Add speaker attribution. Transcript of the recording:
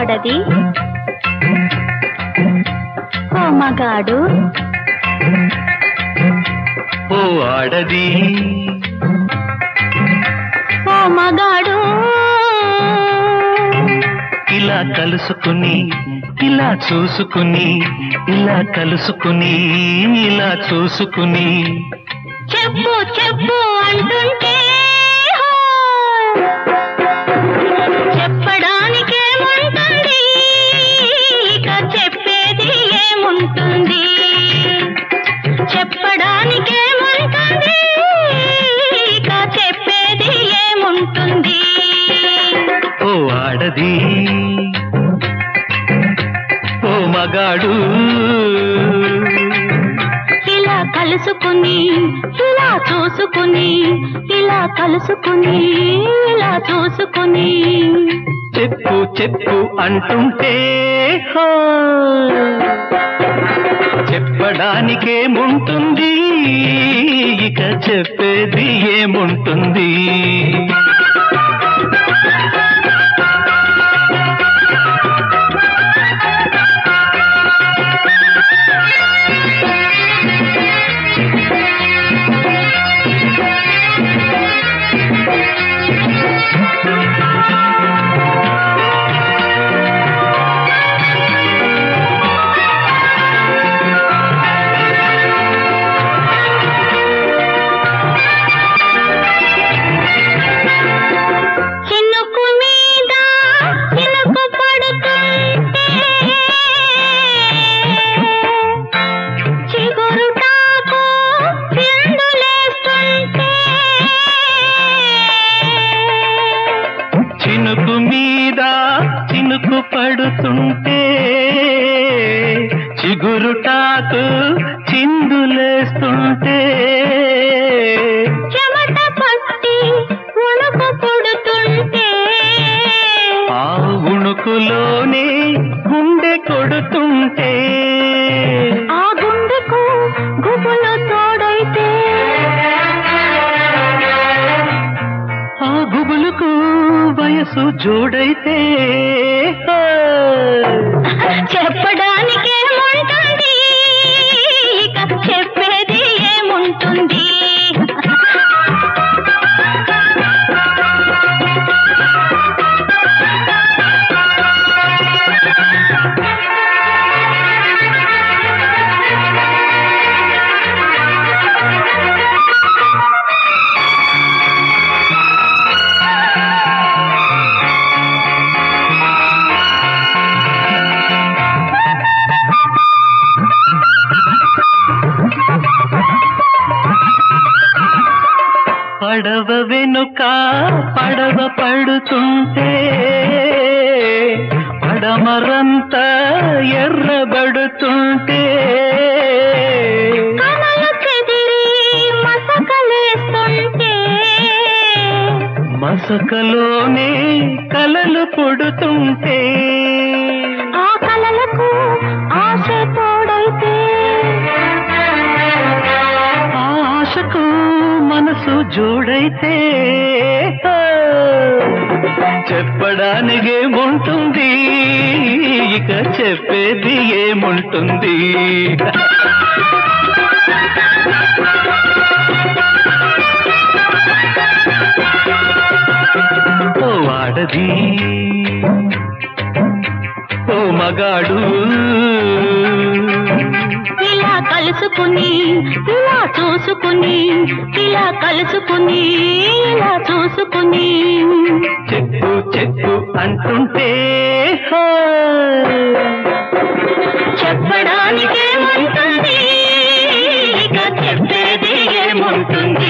Speaker 1: ఆడది ఓ మగాడు
Speaker 2: ఓ ఆడది
Speaker 1: ఓ మగాడు
Speaker 2: ఇలా కలుసుకుని ఇలా చూసుకుని ఇలా కలుసుకుని ఇలా చూసుకుని
Speaker 1: చెప్పు చెప్పు అంటుంటే చెప్పడానికేముంటుంది ఇక చెప్పేది ఏముంటుంది చెప్పడానికేముంటుంది ఇక చెప్పేది ఏముంటుంది
Speaker 2: ఓ ఆడది ఓ మగాడు
Speaker 1: ఇలా కలుసుకుని ఇలా చూసుకుని ఇలా కలుసుకుని ఇలా చూసుకుని
Speaker 2: చెప్పు చెప్పు అంటుంటే హో, చెప్పడానికేముంటుంది ఇక చెప్పేది ఏముంటుంది
Speaker 1: చినుకు మీద చినుకు పడుతుంటే చిగురుటాకు చిందులేస్తుంటే
Speaker 2: చినుకు మీద చినుకు పడుతుంటే చిగురుటాకు చిందులేస్తుంటే
Speaker 1: చెమట పట్టి ఉణుకు పుడుతుంటే
Speaker 2: ఆ ఉణుకులోనే గుండె కొడుతుంటే
Speaker 1: ఆ గుండెకు గుబులు తోడైతే
Speaker 2: ఆ గుబులుకు వయసు జోడైతే హో,
Speaker 1: చెప్పడానికేముంటుంది ఇక చెప్పేది ఏముంటుంది
Speaker 2: పడవ వెనుక పడవ పడుతుంటే పడమరంతా ఎర్రబడుతుంటే
Speaker 1: కలలు చెదిరి మసకలేస్తుంటే
Speaker 2: మసకలోనే కలలు పుడుతుంటే
Speaker 1: ఆ కలలకు ఆశ తోడైతే
Speaker 2: ఆ ఆశకు మనసు జోడైతే హో, చెప్పడానికేముంటుంది ఇక చెప్పేది ఏముంటుంది ఓ ఆడది ఓ మగాడు
Speaker 1: ఇలా కలుసుకుని ఇలా చూసుకుని ఇలా కలుసుకుని ఇలా చూసుకుని
Speaker 2: చెప్పు చెప్పు అంటుంటే హో,
Speaker 1: చెప్పడానికేముంటుంది ఇక చెప్పేది ఏముంటుంది